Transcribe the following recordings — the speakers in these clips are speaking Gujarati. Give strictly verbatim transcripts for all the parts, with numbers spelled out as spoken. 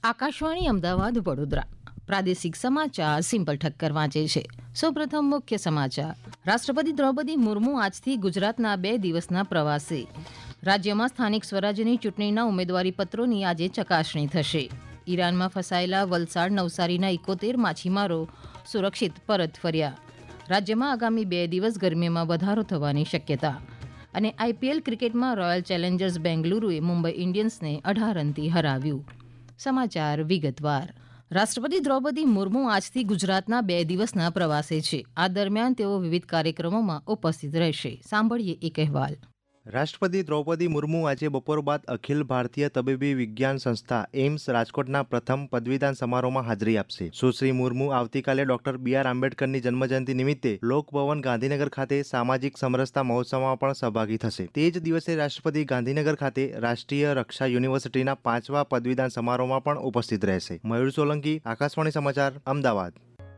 આકાશવાણી અમદાવાદ વડોદરા પ્રાદેશિક સમાચાર સિમ્પલ ઠક્કર વાંચે છે. સૌપ્રથમ મુખ્ય સમાચાર. રાષ્ટ્રપતિ દ્રૌપદી મુર્મુ આજથી ગુજરાતના બે દિવસના પ્રવાસે. રાજ્યમાં સ્થાનિક સ્વરાજ્યની ચૂંટણીના ઉમેદવારી પત્રોની આજે ચકાસણી થશે. ઈરાનમાં ફસાયેલા વલસાડ નવસારીના ઇકોતેર માછીમારો સુરક્ષિત પરત ફર્યા. રાજ્યમાં આગામી બે દિવસ ગરમીમાં વધારો થવાની શક્યતા. અને આઈપીએલ ક્રિકેટમાં રોયલ ચેલેન્જર્સ બેંગલુરુએ મુંબઈ ઇન્ડિયન્સને અઢાર રનથી હરાવ્યું. સમાચાર વિગતવાર. રાષ્ટ્રપતિ દ્રૌપદી મુર્મુ આજથી ગુજરાતના બે દિવસના પ્રવાસે છે. આ દરમિયાન તેઓ વિવિધ કાર્યક્રમોમાં ઉપસ્થિત રહેશે. સાંભળીએ એક અહેવાલ. રાષ્ટ્રપતિ દ્રૌપદી મુર્મુ આજે બપોર બાદ અખિલ ભારતીય તબીબી વિજ્ઞાન સંસ્થા એમ્સ રાજકોટના પ્રથમ પદવીદાન સમારોહમાં હાજરી આપશે. સુશ્રી મુર્મુ આવતીકાલે ડોક્ટર બી આર આંબેડકરની જન્મજયંતિ નિમિત્તે લોકભવન ગાંધીનગર ખાતે સામાજિક સમરસતા મહોત્સવમાં પણ સહભાગી થશે. તે જ દિવસે રાષ્ટ્રપતિ ગાંધીનગર ખાતે રાષ્ટ્રીય રક્ષા યુનિવર્સિટીના પાંચમા પદવીદાન સમારોહમાં પણ ઉપસ્થિત રહેશે. મયુર સોલંકી, આકાશવાણી સમાચાર, અમદાવાદ.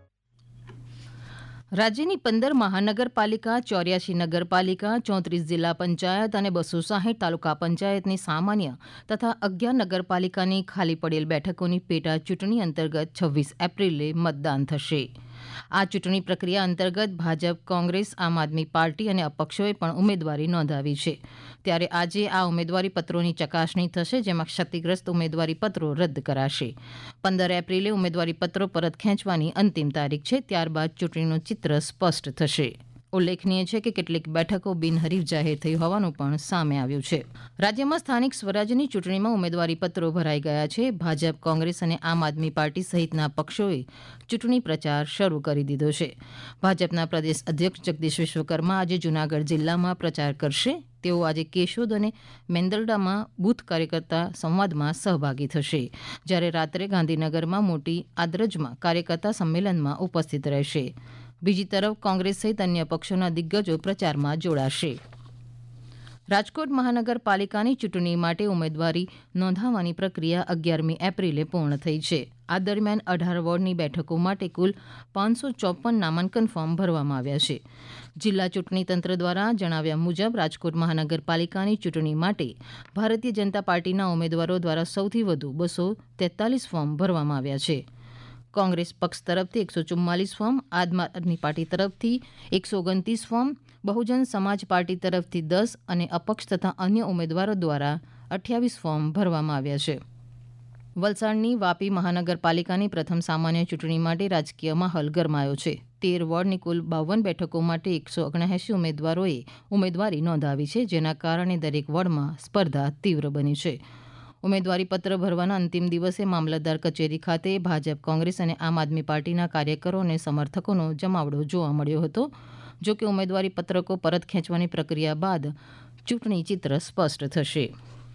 રાજ્યની પંદર મહાનગરપાલિકા, ચોર્યાસી નગરપાલિકા, ચોત્રીસ જિલ્લા પંચાયત અને બસો સાહીઠ તાલુકા પંચાયતની સામાન્ય તથા અગિયાર નગરપાલિકાની ખાલી પડેલ બેઠકોની પેટા ચૂંટણી અંતર્ગત છવ્વીસ એપ્રિલે મતદાન થશે. આ ચૂંટણી પ્રક્રિયા અંતર્ગત ભાજપ, કોંગ્રેસ, આમ આદમી પાર્ટી અને અપક્ષોએ પણ ઉમેદવારી નોંધાવી છે. ત્યારે આજે આ ઉમેદવારી પત્રોની ચકાસણી થશે, જેમાં ક્ષતિગ્રસ્ત ઉમેદવારી પત્રો રદ કરાશે. પંદર એપ્રિલે ઉમેદવારી પત્રો પરત ખેંચવાની અંતિમ તારીખ છે. ત્યારબાદ ચૂંટણીનું ચિત્ર સ્પષ્ટ થશે. ઉલ્લેખનીય છે કે કેટલીક બેઠકો બિનહરીફ જાહેર થઈ હોવાનું પણ સામે આવ્યું છે. રાજ્યમાં સ્થાનિક સ્વરાજ્યની ચૂંટણીમાં ઉમેદવારી પત્રો ભરાઈ ગયા છે. ભાજપ, કોંગ્રેસ અને આમ આદમી પાર્ટી સહિતના પક્ષોએ ચૂંટણી પ્રચાર શરૂ કરી દીધો છે. ભાજપના પ્રદેશ અધ્યક્ષ જગદીશ વિશ્વકર્મા આજે જૂનાગઢ જિલ્લામાં પ્રચાર કરશે. તેઓ આજે કેશોદ અને મેંદરડામાં બૂથ કાર્યકર્તા સંવાદમાં સહભાગી થશે. જ્યારે રાત્રે ગાંધીનગરમાં મોટી આદ્રજમાં કાર્યકર્તા સંમેલનમાં ઉપસ્થિત રહેશે. બીજી તરફ કોંગ્રેસ સહિત અન્ય પક્ષોના દિગ્ગજો પ્રચારમાં જોડાશે. રાજકોટ મહાનગરપાલિકાની ચૂંટણી માટે ઉમેદવારી નોંધાવવાની પ્રક્રિયા અગિયારમી એપ્રિલે પૂર્ણ થઈ છે. આ દરમિયાન અઢાર વોર્ડની બેઠકો માટે કુલ પાંચસો ચોપન નામાંકન ફોર્મ ભરવામાં આવ્યા છે. જિલ્લા ચૂંટણી તંત્ર દ્વારા જણાવ્યા મુજબ રાજકોટ મહાનગરપાલિકાની ચૂંટણી માટે ભારતીય જનતા પાર્ટીના ઉમેદવારો દ્વારા સૌથી વધુ બસો તેતાલીસ ફોર્મ ભરવામાં આવ્યા છે. કોંગ્રેસ પક્ષ તરફથી એકસો ચુમ્માલીસ ફોર્મ, આમ આદમી પાર્ટી તરફથી એકસો ઓગણત્રીસ ફોર્મ, બહુજન સમાજ પાર્ટી તરફથી દસ અને અપક્ષ તથા અન્ય ઉમેદવારો દ્વારા અઠ્યાવીસ ફોર્મ ભરવામાં આવ્યા છે. વલસાડની વાપી મહાનગરપાલિકાની પ્રથમ સામાન્ય ચૂંટણી માટે રાજકીય માહોલ ગરમાયો છે. તેર વોર્ડની કુલ બાવન બેઠકો માટે એકસો ઓગણએંસી ઉમેદવારોએ ઉમેદવારી નોંધાવી છે, જેના કારણે દરેક વોર્ડમાં સ્પર્ધા તીવ્ર બની છે. ઉમેદવારી પત્ર ભરવાના અંતિમ દિવસે મામલતદાર કચેરી ખાતે ભાજપ, કોંગ્રેસ અને આમ આદમી પાર્ટીના કાર્યકરો અને સમર્થકોનો જમાવડો જોવા મળ્યો હતો. જો કે ઉમેદવારી પત્રકો પરત ખેંચવાની પ્રક્રિયા બાદ ચૂંટણી ચિત્ર સ્પષ્ટ થશે.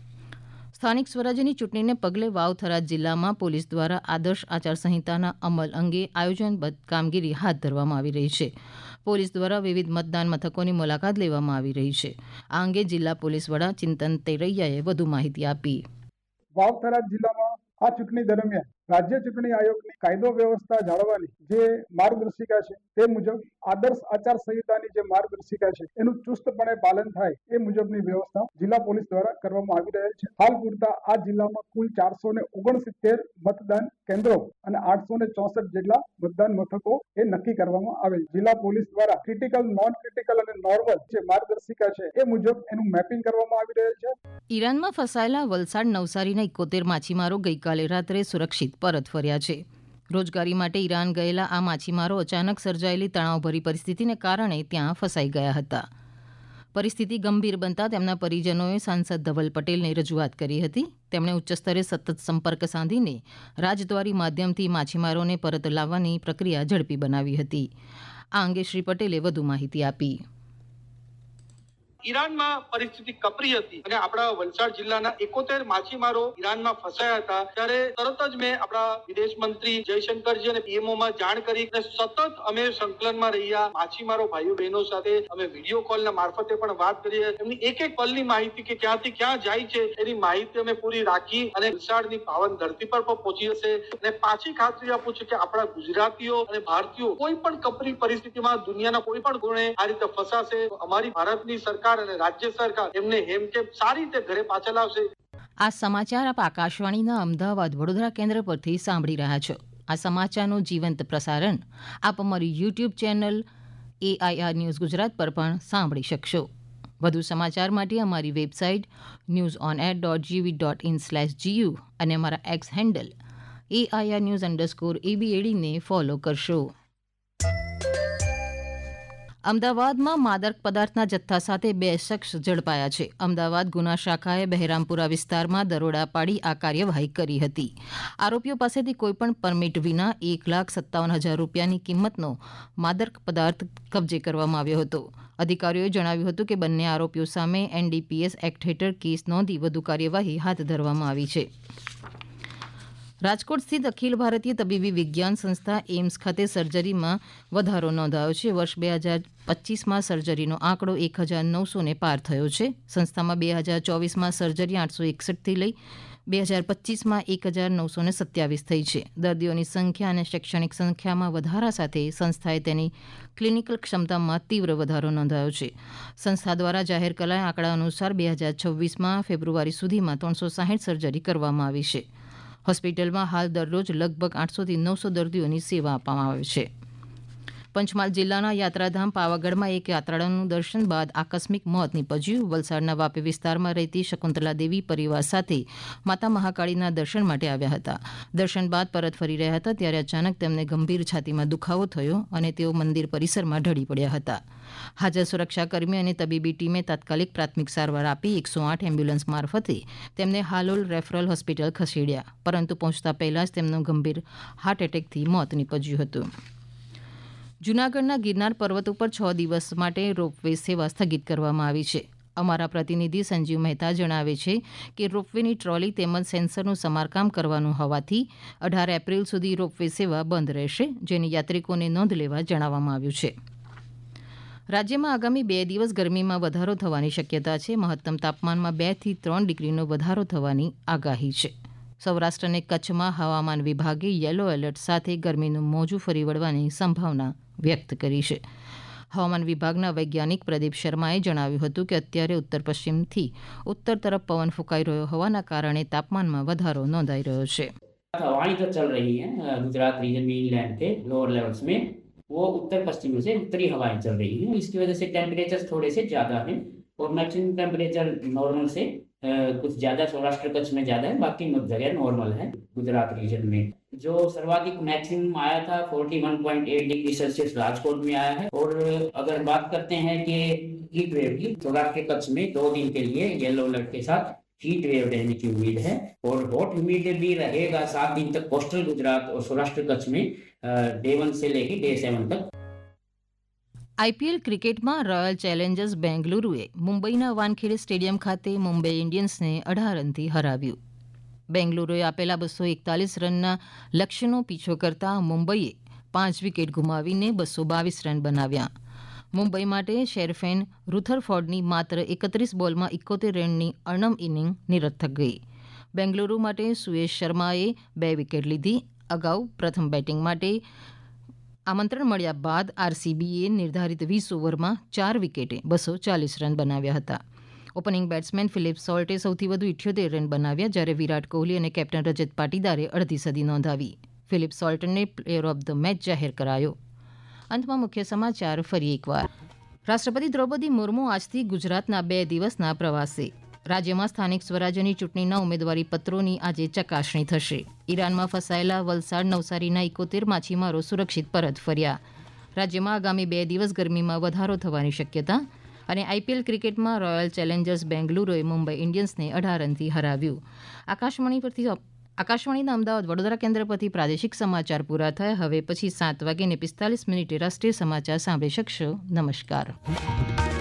સ્થાનિક સ્વરાજ્યની ચૂંટણીને પગલે વાવ-થરાદ જિલ્લામાં પોલીસ દ્વારા આદર્શ આચારસંહિતાના અમલ અંગે આયોજનબદ્ધ કામગીરી હાથ ધરવામાં આવી રહી છે. પોલીસ દ્વારા વિવિધ મતદાન મથકોની મુલાકાત લેવામાં આવી રહી છે. આ અંગે જિલ્લા પોલીસ વડા ચિંતન તેરૈયાએ વધુ માહિતી આપી. વાવ-થરાદ જિલ્લામાં આ ચૂંટણી દરમિયાન રાજ્ય ચૂંટણી આયોગની કાયદો વ્યવસ્થા જાળવવાની જે માર્ગદર્શિકા છે તે મુજબ આદર્શ આચાર સંહિતાની જે માર્ગદર્શિકા છે એનું ચુસ્તપણે પાલન થાય એ મુજબની વ્યવસ્થા જિલ્લા પોલીસ દ્વારા કરવામાં આવી રહેલ છે. હાલ પૂરતા આ જિલ્લામાં કુલ ચારસો ને ઓગણસિત્તેર મતદાન કેન્દ્રો અને આઠસો ને ચોસઠ જેટલા મતદાન મથકો એ નક્કી કરવામાં આવેલ. જિલ્લા પોલીસ દ્વારા ક્રિટિકલ, નોન ક્રિટિકલ અને નોર્મલ જે માર્ગદર્શિકા છે એ મુજબ એનું મેપિંગ કરવામાં આવી રહેલ છે. ઈરાનમાં ફસાયેલા વલસાડ નવસારીના ઇકોતેર માછીમારો ગઈકાલે રાત્રે સુરક્ષિત પરત ફર્યા છે. રોજગારી માટે ઈરાન ગયેલા આ માછીમારો અચાનક સર્જાયેલી તણાવભરી પરિસ્થિતિને કારણે ત્યાં ફસાઈ ગયા હતા. પરિસ્થિતિ ગંભીર બનતા તેમના પરિજનોએ સાંસદ ધવલ પટેલને રજૂઆત કરી હતી. તેમણે ઉચ્ચસ્તરે સતત સંપર્ક સાધીને રાજદ્વારી માધ્યમથી માછીમારોને પરત લાવવાની પ્રક્રિયા ઝડપી બનાવી હતી. આ અંગે શ્રી પટેલે વધુ માહિતી આપી. ઈરાનમાં પરિસ્થિતિ કપરી હતી અને આપણા વલસાડ જિલ્લાના એકોતેર માછીમારો ઈરાનમાં ફસાયા હતા. ત્યારે તરત જ મેં આપણા વિદેશ મંત્રી જયશંકરજી અને પીએમઓ માં જાણ કરી અને સતત અમે સંકલનમાં રહ્યા માછીમારો ભાઈઓ બહેનો સાથે અમે વિડીયો કોલના મારફતે પણ વાત કરી. એમની એક એક પલની માહિતી કે ક્યાંથી ક્યાં જાય છે એની માહિતી અમે પૂરી રાખી અને વલસાડની પાવન ધરતી પર પણ પહોંચી હશે અને પાછી ખાતરી આપું છું કે આપણા ગુજરાતીઓ અને ભારતીયો કોઈ પણ કપરી પરિસ્થિતિમાં દુનિયાના કોઈ પણ ખૂણે આ રીતે ફસાશે. અમારી ભારતની સરકાર અને રાજ્ય સરકાર એમને હેમખેમ સારી રીતે ઘરે પાછા લાવશે. આ સમાચાર આપ આકાશવાણીના અમદાવાદ વડોદરા કેન્દ્ર પરથી સાંભળી રહ્યા છો. આ સમાચારનું જીવંત પ્રસારણ આપ અમારી YouTube channel AIR news Gujarat પર પણ સાંભળી શકશો. વધુ સમાચાર માટે અમારી website news on air dot GV dot in slash GU અને અમારા X handle AIR news underscore એબીએડીને ફોલો કરશો. અમદાવાદમાં માદક પદાર્થના જથ્થા સાથે બે શખ્સ ઝડપાયા છે. અમદાવાદ ગુના શાખાએ બહેરામપુરા વિસ્તારમાં દરોડા પાડી આ કાર્યવાહી કરી હતી. આરોપીઓ પાસેથી કોઈપણ પરમિટ વિના એક લાખ સત્તાવન હજાર રૂપિયાની કિંમતનો માદક પદાર્થ કબજે કરવામાં આવ્યો હતો. અધિકારીઓએ જણાવ્યું હતું કે બંને આરોપીઓ સામે એનડીપીએસ એક્ટ હેઠળ કેસ નોંધી વધુ કાર્યવાહી હાથ ધરવામાં આવી છે. રાજકોટ સ્થિત અખિલ ભારતીય તબીબી વિજ્ઞાન સંસ્થા એઇમ્સ ખાતે સર્જરીમાં વધારો નોંધાયો છે. વર્ષ બે હજાર પચીસમાં સર્જરીનો આંકડો એક હજાર નવસોને પાર થયો છે. સંસ્થામાં બે હજાર ચોવીસમાં સર્જરી આઠસો એકસઠથી લઈ બે હજાર પચીસમાં એક હજાર નવસો સત્યાવીસ થઈ છે. દર્દીઓની સંખ્યા અને શૈક્ષણિક સંખ્યામાં વધારા સાથે સંસ્થાએ તેની ક્લિનિકલ ક્ષમતામાં તીવ્ર વધારો નોંધાયો છે. સંસ્થા દ્વારા જાહેર કરાયેલા આંકડા અનુસાર બે હજાર છવ્વીસમાં ફેબ્રુઆરી સુધીમાં ત્રણસો સાહીઠ સર્જરી કરવામાં આવી છે. હોસ્પિટલમાં હાલ દરરોજ લગભગ આઠસોથી નવસો દર્દીઓની સેવા આપવામાં આવે છે. પંચમહાલ જિલ્લાના યાત્રાધામ પાવાગઢમાં એક યાત્રાળુનું દર્શન બાદ આકસ્મિક મોત નીપજ્યું. વલસાડના વાપી વિસ્તારમાં રહેતી શકુંતલા દેવી પરિવાર સાથે માતા મહાકાળીના દર્શન માટે આવ્યા હતા. દર્શન બાદ પરત ફરી રહ્યા હતા ત્યારે અચાનક તેમને ગંભીર છાતીમાં દુખાવો થયો અને તેઓ મંદિર પરિસરમાં ઢળી પડ્યા હતા. હાજર સુરક્ષાકર્મી અને તબીબી ટીમે તાત્કાલિક પ્રાથમિક સારવાર આપી એકસો આઠ એમ્બ્યુલન્સ મારફતે તેમને હાલોલ રેફરલ હોસ્પિટલ ખસેડ્યા, પરંતુ પહોંચતા પહેલા જ તેમનું ગંભીર હાર્ટ એટેકથી મોત નીપજ્યું હતું. જૂનાગઢના ગિરનાર પર્વત ઉપર છ દિવસ માટે રોપવે સેવા સ્થગિત કરવામાં આવી છે. અમારા પ્રતિનિધિ સંજીવ મહેતા જણાવે છે કે રોપવેની ટ્રોલી તેમજ સેન્સરનું સમારકામ કરવાનું હોવાથી અઢાર એપ્રિલ સુધી રોપવે સેવા બંધ રહેશે, જેની યાત્રિકોને નોંધ લેવા જણાવવામાં આવ્યું છે. રાજ્યમાં આગામી બે દિવસ ગરમીમાં વધારો થવાની શક્યતા છે. મહત્તમ તાપમાનમાં બે થી ત્રણ ડિગ્રીનો વધારો થવાની આગાહી છે. સૌરાષ્ટ્ર અને કચ્છમાં હવામાન વિભાગે યલો એલર્ટ સાથે ગરમીનું મોજું ફરી વળવાની સંભાવના વ્યક્ત કરી છે. હવામાન વિભાગના વૈજ્ઞાનિક પ્રદીપ શર્માએ જણાવ્યું હતું કે અત્યારે ઉત્તર પશ્ચિમથી ઉત્તર તરફ પવન ફૂંકાઈ રહ્યો હોવાના કારણે તાપમાનમાં વધારો નોંધાઈ રહ્યો છે. हवाएं जो चल रही हैं गुजरात रीजन में इनलैंड के लोअर लेवल्स में वो उत्तर पश्चिम से उत्तरी हवाएं चल रही हैं. इसकी वजह से टेम्परेचर थोड़े से ज़्यादा हैं और मैक्सिमम टेम्परेचर नॉर्मल से कुछ ज़्यादा सौराष्ट्र कच्छ में ज़्यादा है, बाकी जगह नॉर्मल है. गुजरात रीजन में जो सर्वाधिक मैक्सिमम आया था इकतालीस पॉइंट आठ डिग्री सेल्सियस राजकोट में आया है. और अगर बात करते हैं कि हीट वेव की, सौराष्ट्र कच्छ में दो दिन के लिए येलो अलर्ट के साथ हीट वेव रहने की उम्मीद है और हॉट ह्यूमिड भी रहेगा सात दिन तक कोस्टल गुजरात और सौराष्ट्र कच्छ में डे वन से लेकर डे सेवन तक. આઈપીએલ ક્રિકેટમાં રોયલ ચેલેન્જર્સ બેંગલુરુએ મુંબઈના વાનખેડે સ્ટેડિયમ ખાતે મુંબઈ ઇન્ડિયન્સને અઢાર રનથી હરાવ્યું. બેંગલુરુએ આપેલા બસો એકતાલીસ રનના લક્ષ્યનો પીછો કરતા મુંબઈએ પાંચ વિકેટ ગુમાવીને બસો બાવીસ રન બનાવ્યા. મુંબઈ માટે શેરફેન રુથરફોર્ડની માત્ર એકત્રીસ બોલમાં એકોતેર રનની અણમ ઇનિંગ નિરર્થક ગઈ. બેંગલુરુ માટે સુયેશ શર્માએ બે વિકેટ લીધી. અગાઉ પ્રથમ બેટિંગ માટે આમંત્રણ મળ્યા બાદ આરસીબીએ નિર્ધારિત વીસ ઓવરમાં ચાર વિકેટે બસો ચાલીસ રન બનાવ્યા હતા. ઓપનિંગ બેટ્સમેન ફિલિપ સોલ્ટે સૌથી વધુ ઇઠ્યોતેર રન બનાવ્યા, જ્યારે વિરાટ કોહલી અને કેપ્ટન રજત પાટીદારે અડધી સદી નોંધાવી. ફિલિપ સોલ્ટને પ્લેયર ઓફ ધ મેચ જાહેર કરાયો. અંતમાં મુખ્ય સમાચાર ફરી એકવાર. રાષ્ટ્રપતિ દ્રૌપદી મુર્મુ આજથી ગુજરાતના બે દિવસના પ્રવાસે. રાજ્યમાં સ્થાનિક સ્વરાજ્યની ચૂંટણીના ઉમેદવારી પત્રોની આજે ચકાસણી થશે. ઈરાનમાં ફસાયેલા વલસાડ નવસારીના એકોતેર માછીમારો સુરક્ષિત પરત ફર્યા. રાજ્યમાં આગામી બે દિવસ ગરમીમાં વધારો થવાની શક્યતા. અને આઈપીએલ ક્રિકેટમાં રોયલ ચેલેન્જર્સ બેંગલુરુએ મુંબઈ ઇન્ડિયન્સને અઢાર રનથી હરાવ્યું. આકાશવાણી પરથી આકાશવાણીના અમદાવાદ વડોદરા કેન્દ્ર પરથી પ્રાદેશિક સમાચાર પૂરા થયા. હવે પછી સાત વાગ્યે પિસ્તાલીસ મિનિટે રાષ્ટ્રીય સમાચાર સાંભળી શકશો. નમસ્કાર.